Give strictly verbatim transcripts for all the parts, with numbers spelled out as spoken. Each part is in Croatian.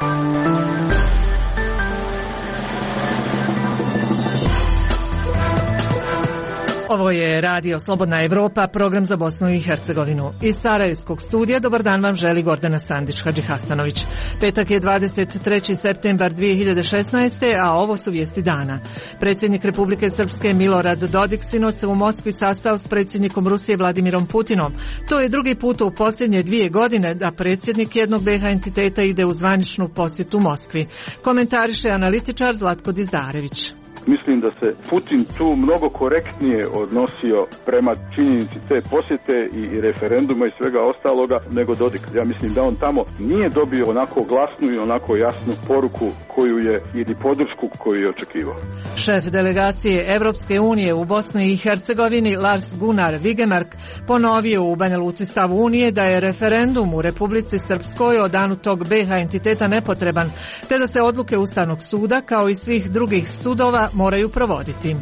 Ovo je Radio Slobodna Evropa, program za Bosnu i Hercegovinu. Iz Sarajevskog studija dobar dan vam želi Gordana Sandić-Hadžihasanović. Petak je dvadeset treći septembar dvije hiljade šesnaeste. a ovo su vijesti dana. Predsjednik Republike Srpske Milorad Dodik sinoć se u Moskvi sastao s predsjednikom Rusije Vladimirom Putinom. To je drugi put u posljednje dvije godine da predsjednik jednog be ha entiteta ide u zvaničnu posjetu Moskvi. Komentariše analitičar Zlatko Dizdarević. Mislim da se Putin tu mnogo korektnije odnosio prema činjenici te posjete i referenduma i svega ostaloga nego Dodik. Ja mislim da on tamo nije dobio onako glasnu i onako jasnu poruku koju je ili podršku koju je očekivao. Šef delegacije Evropske unije u Bosni i Hercegovini Lars Gunnar Vigemark ponovio u Banja Luci stav Unije da je referendum u Republici Srpskoj o danu tog be ha entiteta nepotreban, te da se odluke Ustavnog suda kao i svih drugih sudova moraju provoditi.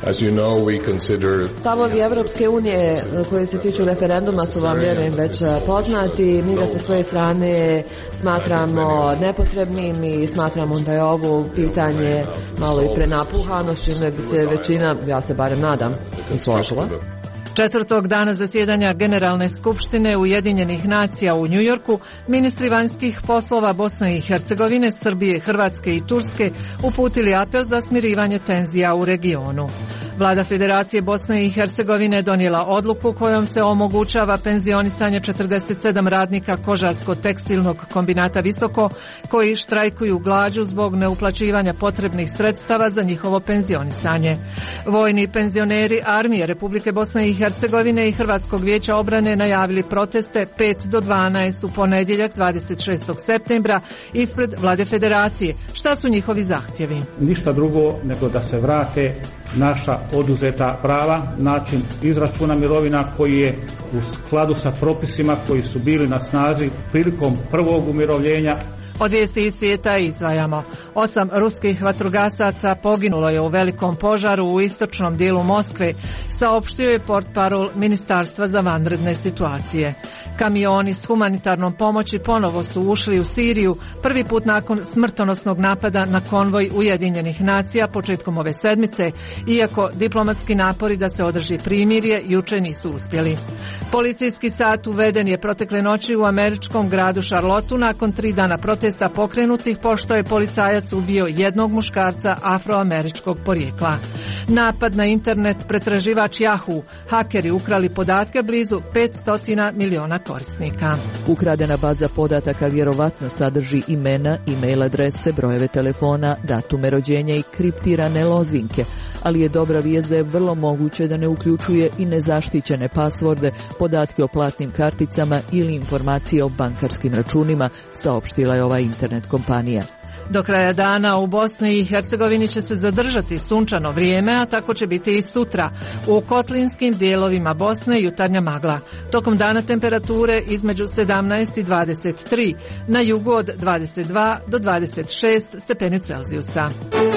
Stavovi Evropske unije koji se tiču referenduma su vam vjerujem već poznati. Mi ga sa svoje strane smatramo nepotrebnim i smatramo da je ovo pitanje malo i prenapuhano, s čime bi se većina, ja se barem nadam, i složila. Četvrtog dana zasjedanja Generalne skupštine Ujedinjenih nacija u Njujorku, ministri vanjskih poslova Bosne i Hercegovine, Srbije, Hrvatske i Turske uputili apel za smirivanje tenzija u regionu. Vlada Federacije Bosne i Hercegovine donijela odluku kojom se omogućava penzionisanje četrdeset sedam radnika kožarsko-tekstilnog kombinata Visoko koji štrajkuju glađu zbog neuplaćivanja potrebnih sredstava za njihovo penzionisanje. Vojni penzioneri Armije Republike Bosne i Hercegovine i Hrvatskog vijeća obrane najavili proteste pet do dvanaest u ponedjeljak dvadeset šestog septembra ispred Vlade Federacije. Šta su njihovi zahtjevi? Ništa drugo nego da se vrate naša oduzeta prava, način izračuna mirovina koji je u skladu sa propisima koji su bili na snazi prilikom prvog umirovljenja. Od vijesti iz svijeta izdvajamo. Osam ruskih vatrogasaca poginulo je u velikom požaru u istočnom dijelu Moskve, saopštio je portparol Ministarstva za vanredne situacije. Kamioni s humanitarnom pomoći ponovo su ušli u Siriju, prvi put nakon smrtonosnog napada na konvoj Ujedinjenih nacija početkom ove sedmice, iako diplomatski napori da se održi primirje juče nisu uspjeli. Policijski sat uveden je protekle noći u američkom gradu Charlotteu nakon tri dana protesta pokrenutih pošto je policajac ubio jednog muškarca afroameričkog porijekla. Napad na internet pretraživač Yahoo. Hakeri ukrali podatke blizu petsto miliona korisnika. Ukradena baza podataka vjerovatno sadrži imena, e-mail adrese, brojeve telefona, datume rođenja i kriptirane lozinke, ali je dobra vijest da je vrlo moguće da ne uključuje i nezaštićene pasvorde, podatke o platnim karticama ili informacije o bankarskim računima, saopštila je ova internet kompanija. Do kraja dana u Bosni i Hercegovini će se zadržati sunčano vrijeme, a tako će biti i sutra. U kotlinskim dijelovima Bosne jutarnja magla. Tokom dana temperature između sedamnaest i dvadeset tri, na jugu od dvadeset dva do dvadeset šest stepeni Celzijusa.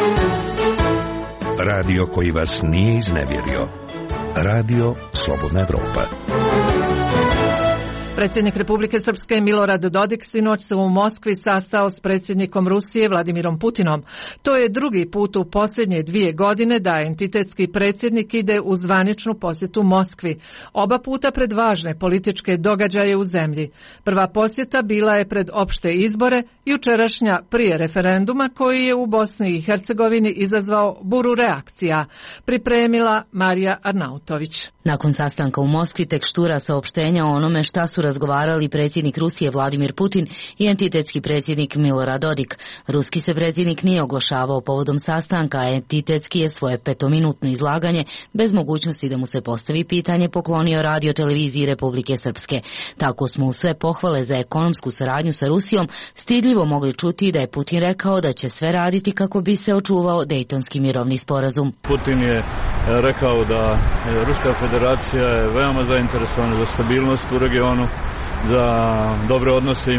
Radio koji vas nije iznevjerio. Radio Slobodna Evropa. Predsjednik Republike Srpske Milorad Dodik sinoć se u Moskvi sastao s predsjednikom Rusije Vladimirom Putinom. To je drugi put u posljednje dvije godine da entitetski predsjednik ide u zvaničnu posjetu Moskvi. Oba puta pred važne političke događaje u zemlji. Prva posjeta bila je pred opšte izbore, jučerašnja prije referenduma koji je u Bosni i Hercegovini izazvao buru reakcija. Pripremila Marija Arnautović. Nakon sastanka u Moskvi tek štura saopštenja o onome šta su razgovarali predsjednik Rusije Vladimir Putin i entitetski predsjednik Milorad Dodik. Ruski se predsjednik nije oglašavao povodom sastanka, a entitetski je svoje petominutno izlaganje bez mogućnosti da mu se postavi pitanje poklonio radio televiziji Republike Srpske. Tako smo u sve pohvale za ekonomsku saradnju sa Rusijom stidljivo mogli čuti da je Putin rekao da će sve raditi kako bi se očuvao Dejtonski mirovni sporazum. Putin je rekao da Ruska federacija je veoma zainteresovana za stabilnost u regionu, za dobre odnose i mir.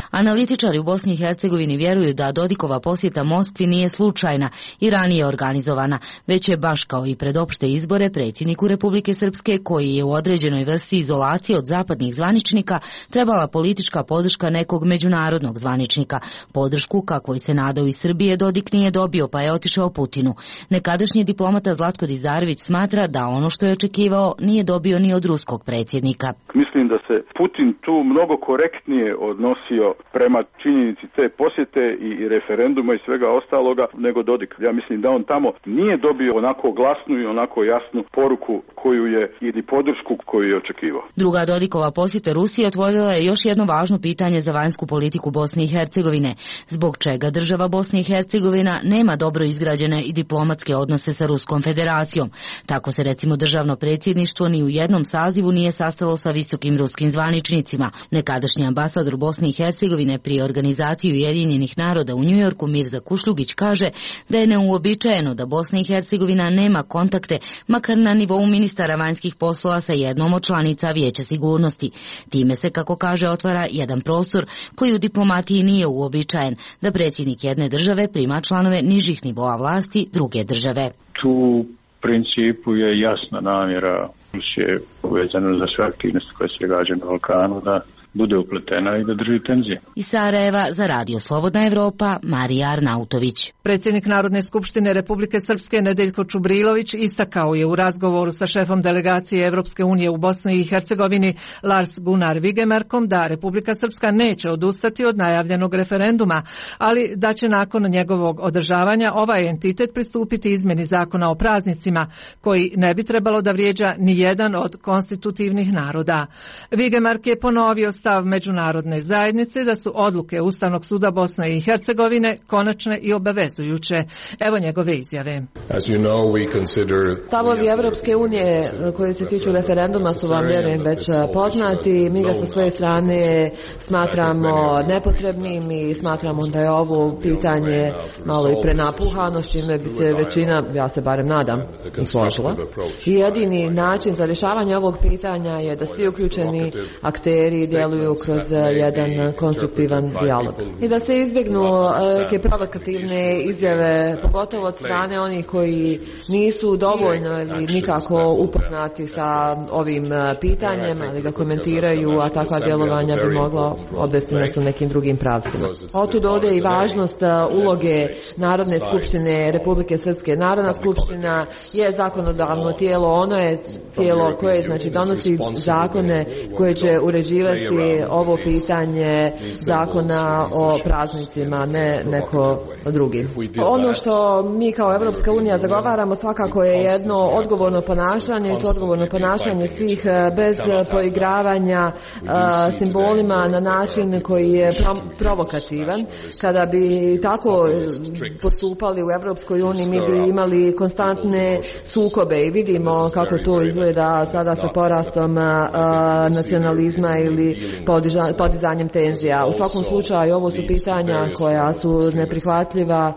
Analitičari u Bosni i Hercegovini vjeruju da Dodikova posjeta Moskvi nije slučajna i ranije organizovana, već je baš kao i pred opšte izbore predsjedniku Republike Srpske, koji je u određenoj vrsti izolacije od zapadnih zvaničnika, trebala politička podrška nekog međunarodnog zvaničnika. Podršku, kakvoj se nadao iz Srbije, Dodik nije dobio, pa je otišao Putinu. Nekadašnji diplomata Zlatko Dizarević smatra da ono što je očekivao nije dobio ni od ruskog predsjednika. Mislim da se Putin tu mnogo korektnije odnosio prema činjenici te posjete i referenduma i svega ostaloga nego Dodik. Ja mislim da on tamo nije dobio onako glasnu i onako jasnu poruku koju je ili podršku koju je očekivao. Druga Dodikova posjeta Rusiji otvorila je još jedno važno pitanje za vanjsku politiku Bosne i Hercegovine. Zbog čega država Bosne i Hercegovina nema dobro izgrađene i diplomatske odnose sa Ruskom federacijom. Tako se recimo državno predsjedništvo ni u jednom sazivu nije sastalo sa visokim ruskim zvaničnicima. Nekadašnji ambasador Bosne i Hercegovine pri organizaciji Ujedinjenih naroda u Njujorku Mirza Kušljugić kaže da je neuobičajeno da Bosna i Hercegovina nema kontakte, makar na nivou ministara vanjskih poslova, sa jednom od članica Vijeća sigurnosti. Time se, kako kaže, otvara jedan prostor koji u diplomatiji nije uobičajen, da predsjednik jedne države prima članove nižih nivoa vlasti druge države. Tu u principu je jasna namjera Rusije povezana za sve aktivnosti koje se događaju na Balkanu da bude upletena i da drži tenzije. Iz Sarajeva za Radio Slobodna Evropa, Marija Arnautović. Predsjednik Narodne skupštine Republike Srpske Nedeljko Čubrilović istakao je u razgovoru sa šefom delegacije Evropske unije u Bosni i Hercegovini Lars Gunnar Vigemarkom da Republika Srpska neće odustati od najavljenog referenduma, ali da će nakon njegovog održavanja ovaj entitet pristupiti izmjeni zakona o praznicima, koji ne bi trebalo da vrijeđa ni jedan od konstitutivnih naroda. Vigemark je ponovio stav međunarodne zajednice da su odluke Ustavnog suda Bosne i Hercegovine konačne i obavezujuće. Evo njegove izjave. Stavovi Evropske unije koji se tiču referenduma su vam, vjerujem, već poznati. Mi ga sa svoje strane smatramo nepotrebnim i smatramo da je ovo pitanje malo i prenapuhano, s čime bi se većina, ja se barem nadam, i složila. I jedini način za rješavanje ovog pitanja je da svi uključeni akteri djeluju kroz jedan konstruktivan dijalog. I da se izbjegnu neke provokativne izjave, pogotovo od strane onih koji nisu dovoljno ili nikako upoznati sa ovim pitanjem, ali ga komentiraju, a takva djelovanja bi mogla odvesti nas u nekim drugim pravcima. Otud ode i važnost uloge Narodne skupštine Republike Srpske. Narodna skupština je zakonodavno tijelo, ono je tijelo koje, znači, donosi zakone koje će uređivati ovo pitanje zakona o praznicima, ne neko drugi. Ono što mi kao Evropska unija zagovaramo svakako je jedno odgovorno ponašanje, i to odgovorno ponašanje svih bez poigravanja a, simbolima na način koji je provokativan. Kada bi tako postupali u Evropskoj uniji, mi bi imali konstantne sukobe i vidimo kako to izgleda sada sa porastom a, nacionalizma ili podizanjem tenzija. U svakom slučaju ovo su pitanja koja su neprihvatljiva.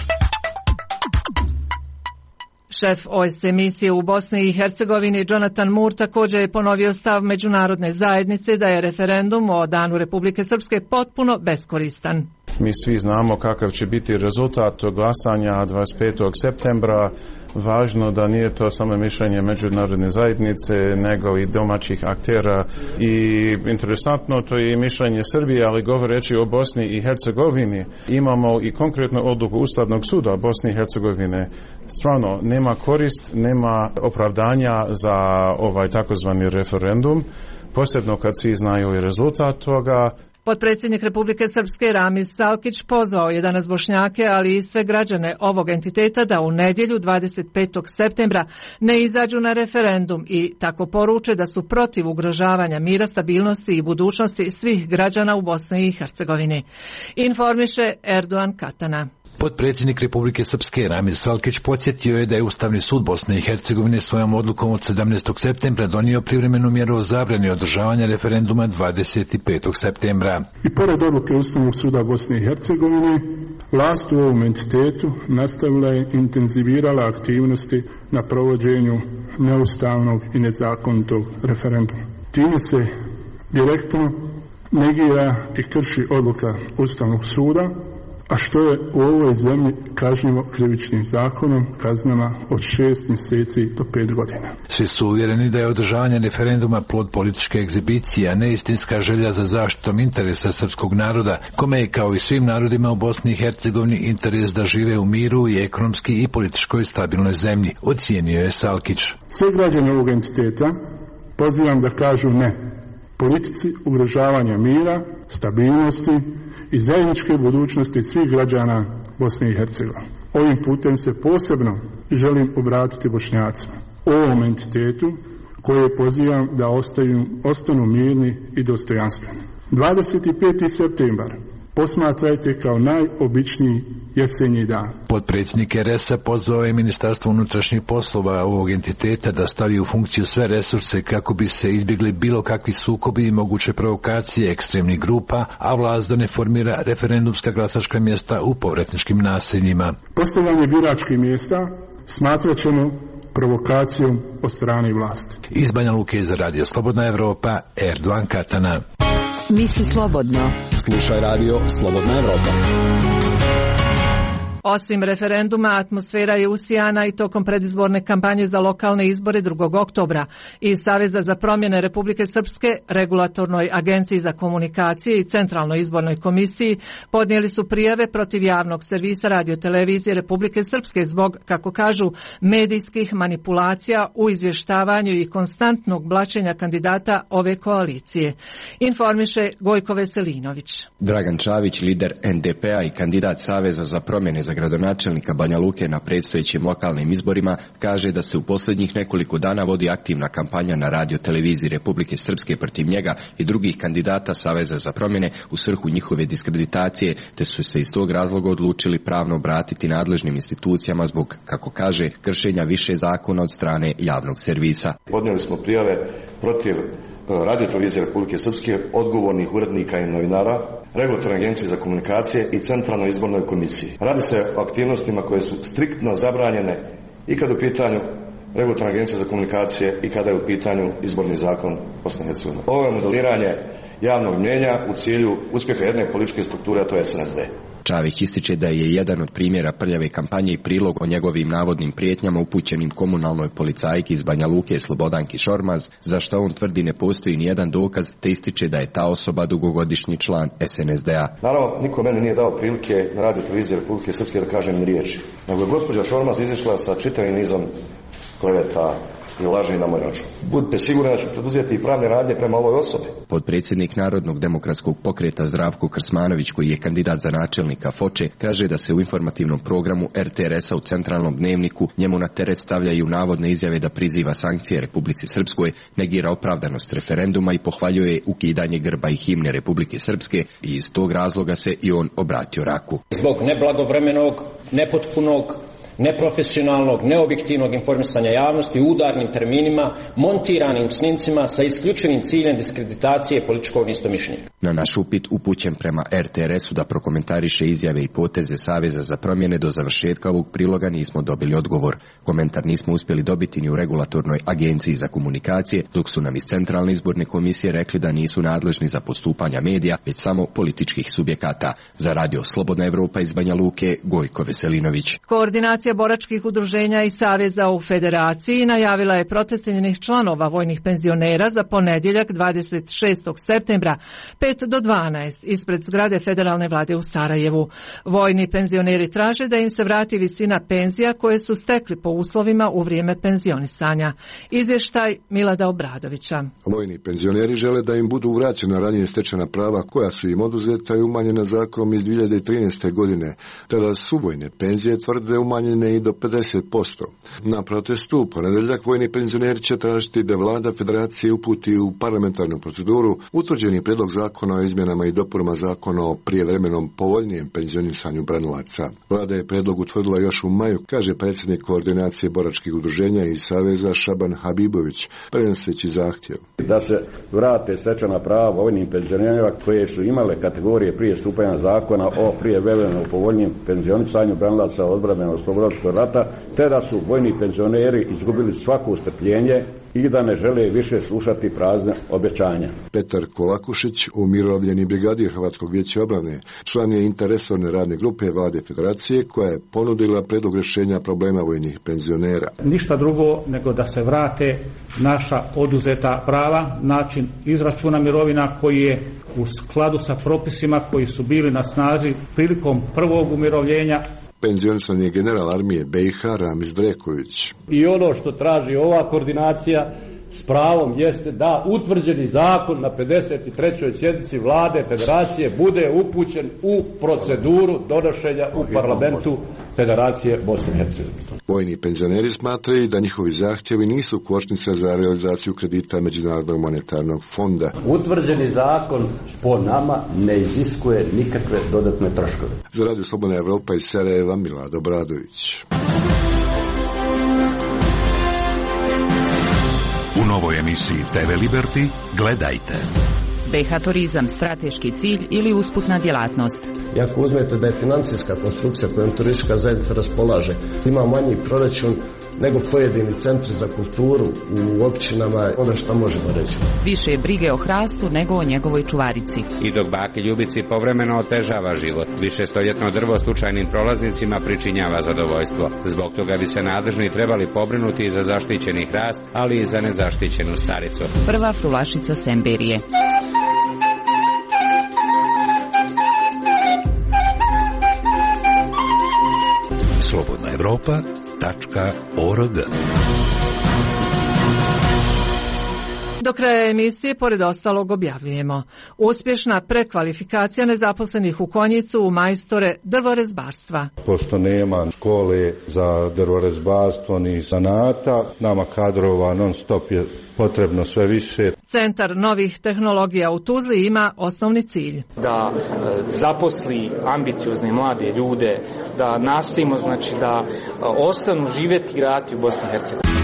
Šef O S C E misije u Bosni i Hercegovini Jonathan Moore također je ponovio stav međunarodne zajednice da je referendum o Danu Republike Srpske potpuno beskoristan. Mi svi znamo kakav će biti rezultat glasanja dvadeset petog septembra. Važno da nije to samo mišljenje međunarodne zajednice, nego i domaćih aktera. I interesantno, to je i mišljenje Srbije, ali govoreći o Bosni i Hercegovini, imamo i konkretnu odluku Ustavnog suda Bosne i Hercegovine. Stvarno, nema korist, nema opravdanja za ovaj takozvani referendum, posebno kad svi znaju i rezultat toga. Potpredsjednik Republike Srpske Ramiz Salkić pozvao je danas Bošnjake, ali i sve građane ovog entiteta da u nedjelju dvadeset petog septembra ne izađu na referendum i tako poruče da su protiv ugrožavanja mira, stabilnosti i budućnosti svih građana u Bosni i Hercegovini. Informiše Erdogan Katana. Potpredsjednik Republike Srpske Ramiz Salkić podsjetio je da je Ustavni sud Bosne i Hercegovine svojom odlukom od sedamnaestog septembra donio privremenu mjeru o zabrani održavanja referenduma dvadeset petog septembra. I pored odluke Ustavnog suda Bosne i Hercegovine, vlast u ovom entitetu nastavila je intenzivirala aktivnosti na provođenju neustavnog i nezakonitog referenduma. Time se direktno negira i krši odluka Ustavnog suda, a što je u ovoj zemlji kažnjivo krivičnim zakonom kaznama od šest mjeseci do pet godina. Svi su uvjereni da je održavanje referenduma plod političke egzibicije, a ne istinska želja za zaštitom interesa srpskog naroda, kome je kao i svim narodima u Bosni i Hercegovini interes da žive u miru i ekonomski i političkoj stabilnoj zemlji, ocijenio je Salkić. Sve građane ovog entiteta pozivam da kažu ne politici ugrožavanja mira, stabilnosti i zajedničke budućnosti svih građana Bosne i Hercegovine. Ovim putem se posebno želim obratiti Bošnjacima, ovom entitetu koje pozivam da ostaju, ostanu mirni i dostojanstveni. dvadeset peti septembar posmatrajte kao najobičniji jesenji dan. Potpredsjednik er es a pozvao je Ministarstvo unutrašnjih poslova ovog entiteta da stavi u funkciju sve resurse kako bi se izbjegli bilo kakvi sukobi i moguće provokacije ekstremnih grupa, a vlast da ne formira referendumska glasačka mjesta u povratničkim naseljima. Postavljanje biračkih mjesta smatrat ćemo provokacijom od strane vlasti. Iz Banja Luke za Radio Slobodna Evropa, Erdogan Katana. Misli slobodno. Slušaj Radio Slobodna Evropa. Osim referenduma, atmosfera je usijana i tokom predizborne kampanje za lokalne izbore drugog oktobra. Iz Saveza za promjene Republike Srpske, Regulatornoj agenciji za komunikacije i Centralnoj izbornoj komisiji podnijeli su prijave protiv javnog servisa radiotelevizije Republike Srpske zbog, kako kažu, medijskih manipulacija u izvještavanju i konstantnog blaćenja kandidata ove koalicije. Informiše Gojko Veselinović. Dragan Čavić, lider en de pe a i kandidat Saveza za promjene za gradonačelnika Banja Luke na predstojećim lokalnim izborima, kaže da se u posljednjih nekoliko dana vodi aktivna kampanja na radioteleviziji Republike Srpske protiv njega i drugih kandidata Saveza za promjene u svrhu njihove diskreditacije, te su se iz tog razloga odlučili pravno obratiti nadležnim institucijama zbog, kako kaže, kršenja više zakona od strane javnog servisa. Podnijeli smo prijave protiv radiotelevizije Republike Srpske, odgovornih urednika i novinara, Regulatorne agencije za komunikacije i Centralnoj izbornoj komisiji. Radi se o aktivnostima koje su striktno zabranjene i kada je u pitanju Regulatorna agencija za komunikacije i kada je u pitanju izborni zakon Bosne i Hercegovine. Ovo je modeliranje javnog mnijenja u cilju uspjeha jedne političke strukture, a to je es en es de. Čavić ističe da je jedan od primjera prljave kampanje i prilog o njegovim navodnim prijetnjama upućenim komunalnoj policajki iz Banja Luke Slobodanki Šormaz, za što on tvrdi ne postoji nijedan dokaz, te ističe da je ta osoba dugogodišnji član es en es de a. Naravno, niko meni nije dao prilike na radio televiziji Republike Srpske da kažem riječi. Nego je gospođa Šormaz izišla sa čitavim nizom kleveta i laži na moj račun. Budite sigurni da ću poduzeti i pravne radnje prema ovoj osobi. Podpredsjednik Narodnog demokratskog pokreta Zdravko Krsmanović, koji je kandidat za načelnika Foče, kaže da se u informativnom programu er te er es a u centralnom dnevniku njemu na teret stavljaju navodne izjave da priziva sankcije Republici Srpskoj, negira opravdanost referenduma i pohvaljuje ukidanje grba i himne Republike Srpske, i iz tog razloga se i on obratio Raku. Zbog neblagovremenog, nepotpunog, neprofesionalnog, neobjektivnog informisanja javnosti u udarnim terminima, montiranim snimcima sa isključivim ciljem diskreditacije političkog istomišljenika. Na naš upit upućen prema er te er es u da prokomentariše izjave i poteze Saveza za promjene do završetka ovog priloga nismo dobili odgovor. Komentar nismo uspjeli dobiti ni u Regulatornoj agenciji za komunikacije, dok su nam iz Centralne izborne komisije rekli da nisu nadležni za postupanja medija, već samo političkih subjekata. Za Radio Slobodna Evropa iz Banja Luke, Gojko Veselinović. Koordinacija boračkih udruženja i saveza u Federaciji najavila je protest njenih članova vojnih penzionera za ponedjeljak dvadeset šestog septembra pet do dvanaest ispred zgrade federalne vlade u Sarajevu. Vojni penzioneri traže da im se vrati visina penzija koje su stekli po uslovima u vrijeme penzionisanja. Izvještaj Milada Obradovića. Vojni penzioneri žele da im budu vraćena ranije stečena prava koja su im oduzeta i umanjena zakonom iz dvije hiljade trinaeste. godine. Tada su vojne penzije tvrde umanjene i do pedeset posto. Na protestu u ponedjeljak vojni penzioneri će tražiti da vlada federacije uputi u parlamentarnu proceduru utvrđeni prijedlog zakona o izmjenama i dopunama zakona o prijevremenom povoljnijem penzionisanju branilaca. Vlada je prijedlog utvrdila još u maju, kaže predsjednik koordinacije boračkih udruženja i saveza Šaban Habibović, prenoseći zahtjev. Da se vrate stečena prava vojnim penzionerima koje su imale kategorije prije stupanja zakona o prijevremenom povoljnijem penzionisanju branilaca odbrane od slobode Hrvatskog rata, te da su vojni penzioneri izgubili svako strpljenje i da ne žele više slušati prazne obećanja. Petar Kolakušić, umirovljeni brigadir Hrvatskog vijeća obrane, član je interresorne radne grupe Vlade Federacije koja je ponudila predlog rješenja problema vojnih penzionera. Ništa drugo nego da se vrate naša oduzeta prava, način izračuna mirovina koji je u skladu sa propisima koji su bili na snazi prilikom prvog umirovljenja. Penzionisan je general armije B i H Ramiz Dreković. I ono što traži ova koordinacija s pravom jeste da utvrđeni zakon na pedeset trećoj sjednici Vlade Federacije bude upućen u proceduru donošenja u parlamentu Federacije Bosne i Hercegovine. Vojni penzioneri smatraju da njihovi zahtjevi nisu kočnica za realizaciju kredita Međunarodnog monetarnog fonda. Utvrđeni zakon po nama ne iziskuje nikakve dodatne troškove. Za Radio Slobodna Evropa iz Sarajeva, Milado Bradović. U novoj emisiji T V Liberty gledajte. B H turizam strateški cilj ili usputna djelatnost. I ako uzmete da je financijska konstrukcija kojom turistička zajednica raspolaže ima manji proračun nego pojedini centri za kulturu u općinama, onda šta možemo reći? Više je brige o hrastu nego o njegovoj čuvarici. I dok baki Ljubici povremeno otežava život, više stoljetno drvo slučajnim prolaznicima pričinjava zadovoljstvo. Zbog toga bi se nadležni trebali pobrinuti i za zaštićeni hrast, ali i za nezaštićenu staricu. Prva frulašica Semberije. Slobodna Evropa tačka org. Do kraja emisije, pored ostalog, objavljujemo uspješna prekvalifikacija nezaposlenih u Konjicu u majstore drvorezbarstva. Pošto nema škole za drvorezbarstvo ni zanata, nama kadrova non stop je potrebno sve više. Centar novih tehnologija u Tuzli ima osnovni cilj. Da e, zaposli ambiciozne mlade ljude, da nastojimo znači da e, ostanu živjeti i raditi u Bosni i Hercegovini.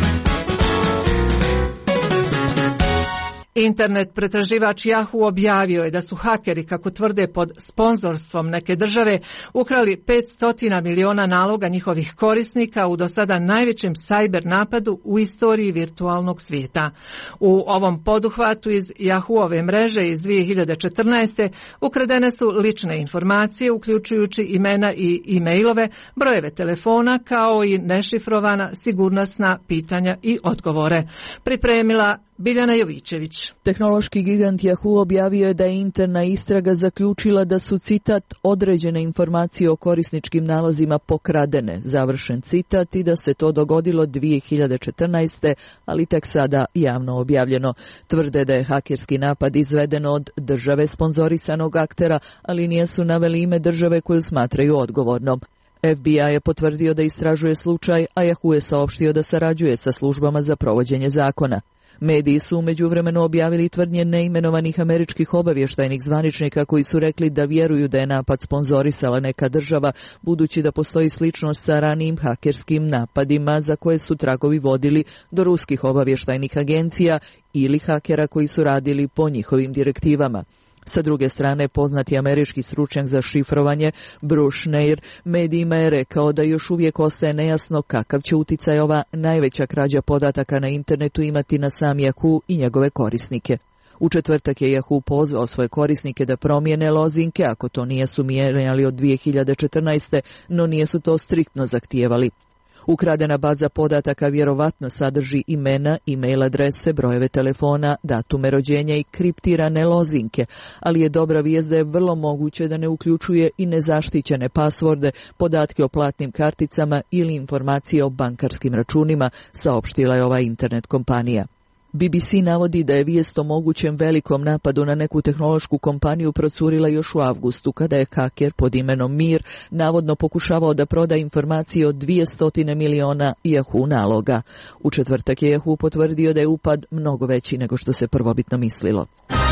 Internet pretraživač Yahoo objavio je da su hakeri, kako tvrde pod sponzorstvom neke države, ukrali petsto miliona naloga njihovih korisnika u do sada najvećem sajber napadu u istoriji virtualnog svijeta. U ovom poduhvatu iz Yahoo-ove mreže iz dvije hiljade četrnaeste. ukradene su lične informacije, uključujući imena i e-mailove, brojeve telefona, kao i nešifrovana sigurnosna pitanja i odgovore. Pripremila Biljana Jovićević. Tehnološki gigant Yahoo objavio je da je interna istraga zaključila da su, citat, određene informacije o korisničkim nalozima pokradene, završen citat, i da se to dogodilo dvije hiljade četrnaeste. ali tek sada javno objavljeno. Tvrde da je hakerski napad izveden od države sponzorisanog aktera, ali nisu naveli ime države koju smatraju odgovornom. F B I je potvrdio da istražuje slučaj, a Yahoo je saopštio da sarađuje sa službama za provođenje zakona. Mediji su u međuvremenu objavili tvrdnje neimenovanih američkih obavještajnih zvaničnika koji su rekli da vjeruju da je napad sponzorisala neka država, budući da postoji sličnost sa ranijim hakerskim napadima za koje su tragovi vodili do ruskih obavještajnih agencija ili hakera koji su radili po njihovim direktivama. Sa druge strane, poznati američki stručnjak za šifrovanje Bruce Schneier medijima je rekao da još uvijek ostaje nejasno kakav će uticaj ova najveća krađa podataka na internetu imati na sam Yahoo i njegove korisnike. U četvrtak je Yahoo pozvao svoje korisnike da promijene lozinke ako to nijesu mijenjali od dvije hiljade četrnaeste. no nijesu to striktno zahtijevali. Ukradena baza podataka vjerovatno sadrži imena, e-mail adrese, brojeve telefona, datume rođenja i kriptirane lozinke, ali je dobra vijest da je vrlo moguće da ne uključuje i nezaštićene pasvorde, podatke o platnim karticama ili informacije o bankarskim računima, saopštila je ova internet kompanija. B B C navodi da je vijest o mogućem velikom napadu na neku tehnološku kompaniju procurila još u avgustu, kada je haker pod imenom Mir navodno pokušavao da proda informacije od dvjesto miliona Yahoo naloga. U četvrtak je Yahoo potvrdio da je upad mnogo veći nego što se prvobitno mislilo.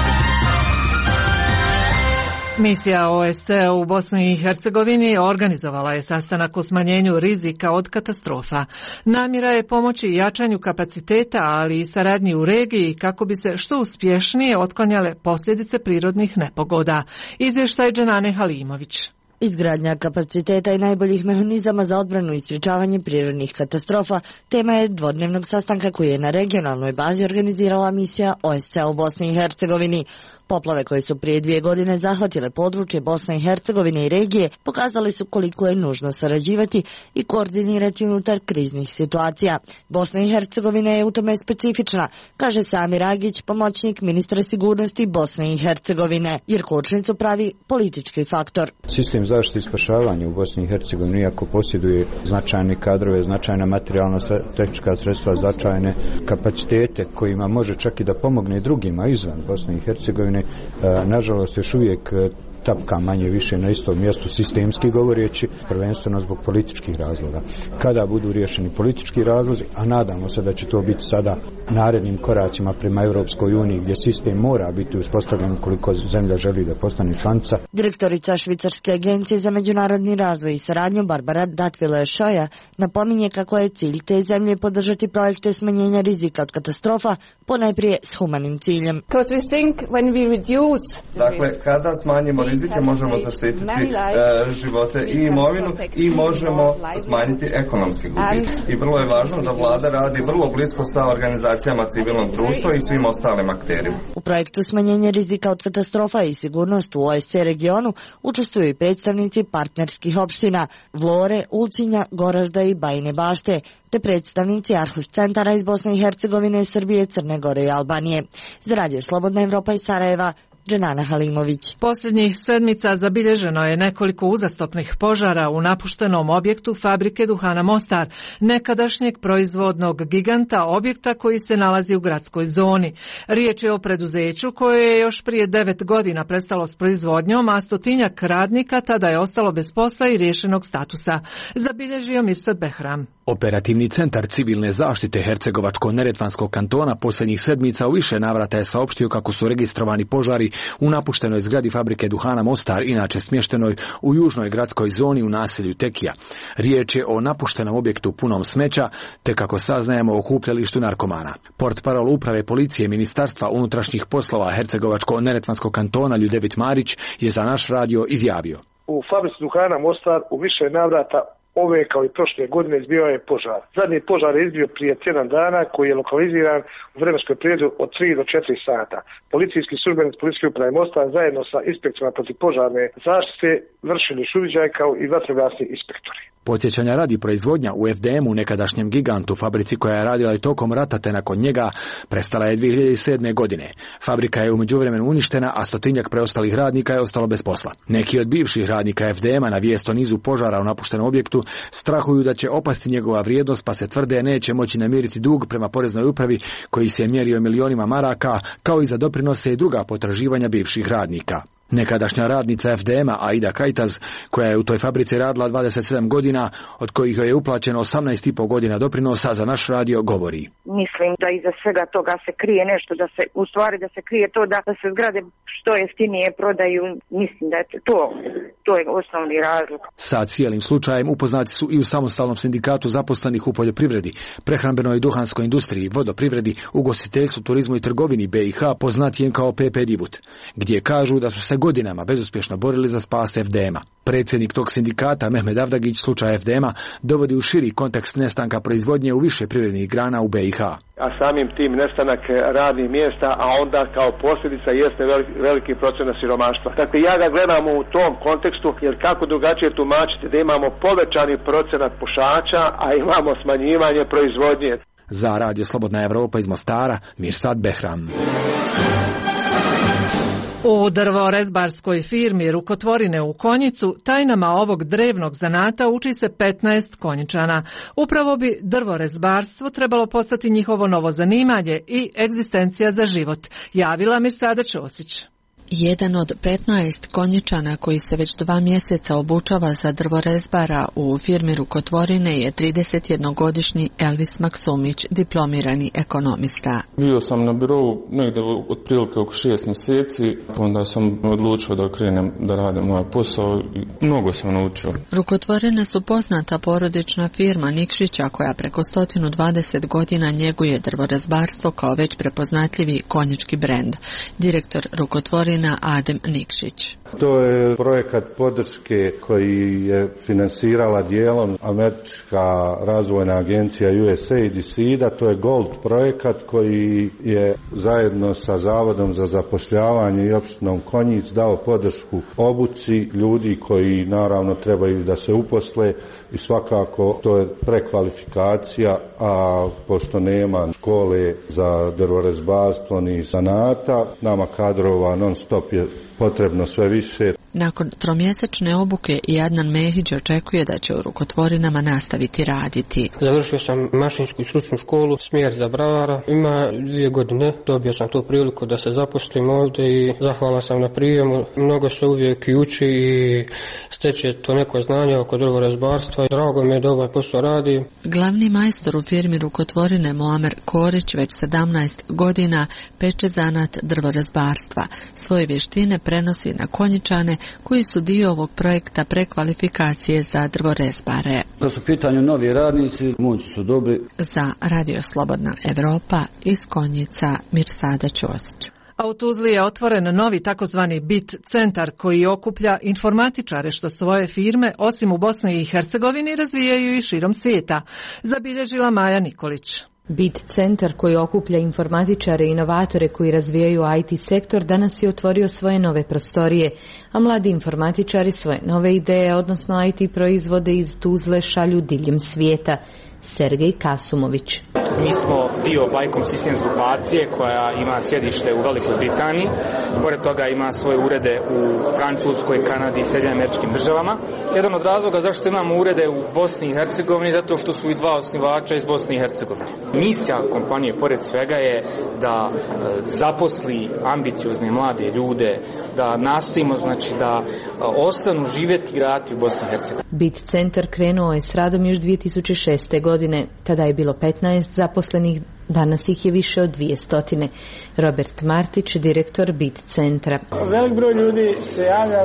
Misija O S C E u Bosni i Hercegovini organizovala je sastanak o smanjenju rizika od katastrofa. Namjera je pomoći jačanju kapaciteta, ali i saradnji u regiji kako bi se što uspješnije otklanjale posljedice prirodnih nepogoda. Izvještaj Dženane Halimović. Izgradnja kapaciteta i najboljih mehanizama za odbranu i sprječavanje prirodnih katastrofa tema je dvodnevnog sastanka koji je na regionalnoj bazi organizirala misija O S C E u Bosni i Hercegovini. Poplave koje su prije dvije godine zahvatile područje Bosne i Hercegovine i regije pokazali su koliko je nužno sarađivati i koordinirati unutar kriznih situacija. Bosna i Hercegovina je u tome specifična, kaže Samir Agić, pomoćnik ministra sigurnosti Bosne i Hercegovine, jer kočnicu pravi politički faktor. Sistem zaštite i spašavanja u Bosni i Hercegovini, iako posjeduje značajne kadrove, značajna materijalna tehnička sredstva, značajne kapacitete kojima može čak i da pomogne drugima izvan Bosne i Hercegovine, nažalost još uvijek tapka manje više na istom mjestu sistemski govoreći, prvenstveno zbog političkih razloga. Kada budu riješeni politički razlozi, a nadamo se da će to biti sada narednim koracima prema Europskoj uniji, gdje sistem mora biti uspostavljen koliko zemlja želi da postane članica. Direktorica Švicarske agencije za međunarodni razvoj i saradnju Barbara Datvile-Šoja napominje kako je cilj te zemlje podržati projekte smanjenja rizika od katastrofa, ponajprije s humanim ciljem. Dakle, kada smanjimo rizike, možemo zaštititi uh, živote i imovinu i možemo smanjiti ekonomske gubitke. I vrlo je važno da vlada radi vrlo blisko sa organizacijama civilnog društva i svim ostalim akterima. U projektu smanjenja rizika od katastrofa i sigurnost u O S C E regionu učestvuju i predstavnici partnerskih opština Vlore, Ulcinja, Goražda i Bajine Bašte, te predstavnici Arhus centara iz Bosne i Hercegovine, Srbije, Crne Gore i Albanije. Za Radio Slobodna Evropa iz Sarajeva, Dženana Halimović. Posljednjih sedmica zabilježeno je nekoliko uzastopnih požara u napuštenom objektu fabrike duhana Mostar, nekadašnjeg proizvodnog giganta, objekta koji se nalazi u gradskoj zoni. Riječ je o preduzeću koje je još prije devet godina prestalo s proizvodnjom, a stotinjak radnika tada je ostalo bez posla i riješenog statusa. Zabilježio Mirsad Behram. Operativni centar civilne zaštite Hercegovačko-neretvanskog kantona posljednjih sedmica u više navrata je saopštio kako su registrovani požari u napuštenoj zgradi fabrike duhana Mostar, inače smještenoj u južnoj gradskoj zoni u naselju Tekija. Riječ je o napuštenom objektu punom smeća, te kako saznajemo o okupljalištu narkomana. Portparol uprave policije Ministarstva unutrašnjih poslova Hercegovačko-neretvanskog kantona Ljudevit Marić je za naš radio izjavio: U fabrici duhana Mostar u više navrata ove kao i prošle godine izbio je požar. Zadnji požar je izbio prije tjedan dana koji je lokaliziran u vremenskoj periodu od tri do četiri sata. Policijski službenici Policijske uprave Mostar zajedno sa inspektorima protivpožarne zaštite vršili su uviđaj kao i vatrogasni inspektori. Podsjećanja radi, proizvodnja u F D M-u, nekadašnjem gigantu, fabrici koja je radila i tokom rata te nakon njega, prestala je dvije hiljade sedme. godine. Fabrika je u međuvremenu uništena, a stotinjak preostalih radnika je ostalo bez posla. Neki od bivših radnika F D M-a na vijest o nizu požara u napuštenom objektu strahuju da će opasti njegova vrijednost, pa se tvrde neće moći namiriti dug prema poreznoj upravi koji se je mjerio milionima maraka, kao i za doprinose i druga potraživanja bivših radnika. Nekadašnja radnica F D M-a Aida Kajtaz, koja je u toj fabrici radila dvadeset sedam godina, od kojih joj je uplaćeno osamnaest i pol godina doprinosa, za naš radio govori: Mislim da iza svega toga se krije nešto, da se, u stvari da se krije to da, da se zgrade što jeftinije prodaju. Mislim da je to, to je osnovni razlog. Sa cijelim slučajem upoznati su i u samostalnom sindikatu zaposlenih u poljoprivredi, prehrambenoj i duhanskoj industriji, vodoprivredi, ugostiteljstvu, turizmu i trgovini B i H, poznatijem kao P P Divut, gdje kažu da su se godinama bezuspješno borili za spas F D M-a. Predsjednik tog sindikata Mehmed Avdagić slučaj F D M-a dovodi u širi kontekst nestanka proizvodnje u više privrednih grana u B i H. A samim tim nestanak radnih mjesta, a onda kao posljedica jeste veliki, veliki procenat siromaštva. Dakle, ja ga gledam u tom kontekstu, jer kako drugačije tumačiti da imamo povećani procenat pušača, a imamo smanjivanje proizvodnje. Za Radio Slobodna Evropa iz Mostara, Mirsad Behram. U drvorezbarskoj firmi Rukotvorine u Konjicu tajnama ovog drevnog zanata uči se petnaest Konjičana. Upravo bi drvorezbarstvo trebalo postati njihovo novo zanimanje i egzistencija za život, javila Mirsada Ćosić. Jedan od petnaest Konjičana koji se već dva mjeseca obučava za drvorezbara u firmi Rukotvorine je tridesetjednogodišnji Elvis Maksumić, diplomirani ekonomista. Bio sam na birovu negdje otprilike oko šest mjeseci, onda sam odlučio da krenem da radim moj posao i mnogo sam naučio. Rukotvorine su poznata porodična firma Nikšića koja preko sto dvadeset godina njeguje drvorezbarstvo kao već prepoznatljivi konjički brend. Direktor Rukotvorina Adem Nikšić. To je projekat podrške koji je finansirala dijelom američka razvojna agencija U S A I D i SIDA. To je Gold projekat koji je zajedno sa Zavodom za zapošljavanje i opštinom Konjic dao podršku obuci ljudi koji naravno trebaju da se uposle i svakako to je prekvalifikacija, a pošto nema škole za drvorezbarstvo ni zanata, nama kadrova non stop je potrebno sve više. Nakon tromjesečne obuke i Adnan Mehić očekuje da će u rukotvorinama nastaviti raditi. Završio sam mašinsku i stručnu školu, smjer za bravara. Ima dvije godine, dobio sam tu priliku da se zaposlim ovdje i zahvalan sam na prijemu. Mnogo se uvijek i uči i steče to neko znanje oko drvorezbarstva. Drago mi je da ovaj posao radi. Glavni majstor u firmi rukotvorine Muamer Korić već sedamnaest godina peče zanat drvorezbarstva. Svoje vještine prenosi na Konjičane koji su dio ovog projekta prekvalifikacije za drvorezbare. Da su pitanju novi radnici, moći su dobri. Za Radio Slobodna Evropa iz Konjica Mirsada Ćosić. A u Tuzli je otvoren novi takozvani BIT centar koji okuplja informatičare što svoje firme osim u Bosni i Hercegovini razvijaju i širom svijeta, zabilježila Maja Nikolić. BIT centar koji okuplja informatičare i inovatore koji razvijaju I T sektor danas je otvorio svoje nove prostorije, a mladi informatičari svoje nove ideje, odnosno I T proizvode iz Tuzle šalju diljem svijeta. Sergej Kasumović. Mi smo dio Bajkom Systems grupacije koja ima sjedište u Velikoj Britaniji. Pored toga ima svoje urede u Francuskoj, Kanadi i Sjedinjenim Američkim Državama. Jedan od razloga zašto imamo urede u Bosni i Hercegovini zato što su i dva osnivača iz Bosne i Hercegovine. Misija kompanije pored svega je da zaposli ambiciozne mlade ljude, da nastojimo znači da ostanu živjeti i raditi u Bosni i Hercegovini. BIT centar krenuo je s radom još dvije tisuće šeste. godine. Tada je bilo petnaest zaposlenih, danas ih je više od dvjesto. Robert Martić, direktor BIT centra. Velik broj ljudi se javlja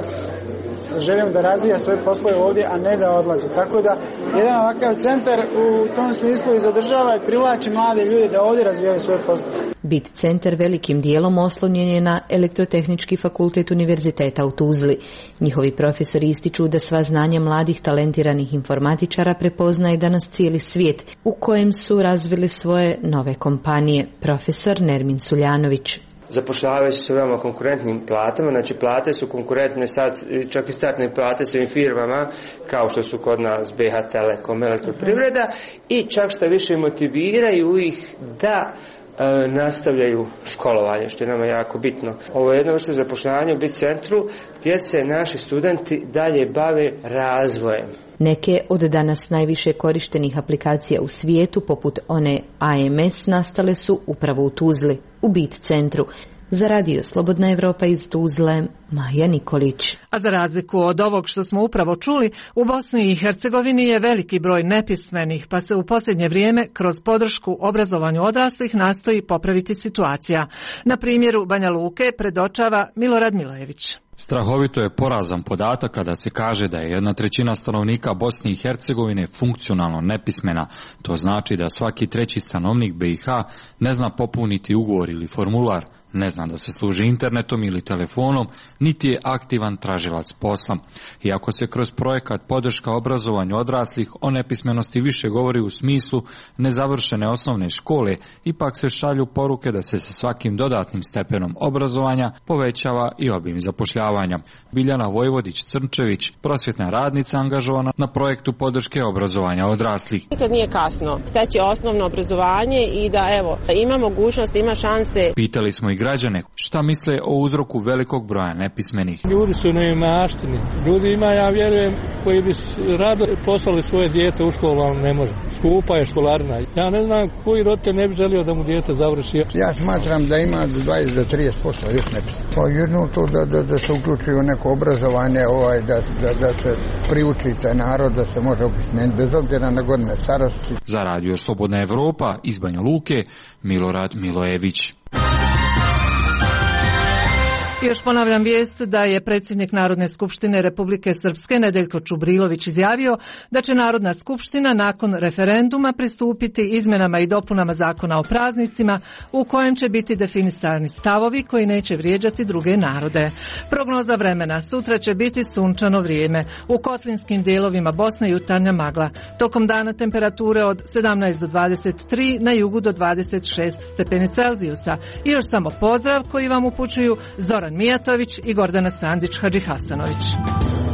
sa željom da razvija svoje poslove ovdje, a ne da odlazi. Tako da jedan ovakav centar u tom smislu i zadržava i privlači mlade ljude da ovdje razvijaju svoje poslove. BIT centar velikim dijelom oslonjen je na Elektrotehnički fakultet Univerziteta u Tuzli. Njihovi profesori ističu da sva znanja mladih talentiranih informatičara prepoznaje danas cijeli svijet, u kojem su razvili svoje nove kompanije. Profesor Nermin Suljanović. Zapošljavaju se veoma konkurentnim platama, znači plate su konkurentne sad, čak i startne plate s ovim firmama kao što su kod nas B H Telekom, Elektroprivreda i čak što više motiviraju ih da e, nastavljaju školovanje, što je nama jako bitno. Ovo je jedna vrsta zapošljavanja u BIT centru gdje se naši studenti dalje bave razvojem. Neke od danas najviše korištenih aplikacija u svijetu, poput one A M S, nastale su upravo u Tuzli, u BIT centru. Za Radio Slobodna Evropa iz Tuzle, Maja Nikolić. A za razliku od ovog što smo upravo čuli, u Bosni i Hercegovini je veliki broj nepismenih, pa se u posljednje vrijeme kroz podršku obrazovanju odraslih nastoji popraviti situacija. Na primjeru Banja Luke predočava Milorad Milojević. Strahovito je porazan podatak kada se kaže da je jedna trećina stanovnika Bosne i Hercegovine funkcionalno nepismena. To znači da svaki treći stanovnik B i H ne zna popuniti ugovor ili formular, ne zna da se služi internetom ili telefonom, niti je aktivan tražilac posla. Iako se kroz projekat podrška obrazovanju odraslih o nepismenosti više govori u smislu nezavršene osnovne škole, ipak se šalju poruke da se sa svakim dodatnim stepenom obrazovanja povećava i obim zapošljavanja. Biljana Vojvodić-Crnčević, prosvjetna radnica angažovana na projektu podrške obrazovanja odraslih. Nikad nije kasno steći osnovno obrazovanje i da evo ima mogućnost, ima šanse. Pitali smo i građane šta misle o uzroku velikog broja nepismenih. Ljudi su neimaštini. Ljudi ima, ja vjerujem, koji bi rado poslali svoje dijete u školu, ali ne može. Skupa je školarina. Ja ne znam koji roditelj ne bi želio da mu dijete završi. Ja smatram da ima dvadeset do trideset posto još nepismenih. Pa jedno to da, da, da se uključuju neko obrazovanje, ovaj, da, da, da se priuči taj narod, da se može opismeniti bez obzira na godine starosti. Za Radio Slobodna Evropa iz Banja Luke, Milorad Milojević. I još ponavljam vijest da je predsjednik Narodne skupštine Republike Srpske Nedeljko Čubrilović izjavio da će Narodna skupština nakon referenduma pristupiti izmjenama i dopunama zakona o praznicima u kojem će biti definisani stavovi koji neće vrijeđati druge narode. Prognoza vremena: sutra će biti sunčano vrijeme. U kotlinskim dijelovima Bosne jutarnja magla. Tokom dana temperature od sedamnaest do dvadeset tri, na jugu do dvadeset šest stepeni Celzijusa. I još samo pozdrav koji vam upućuju Zoran Mijatović i Gordana Sandić Hadžihasanović.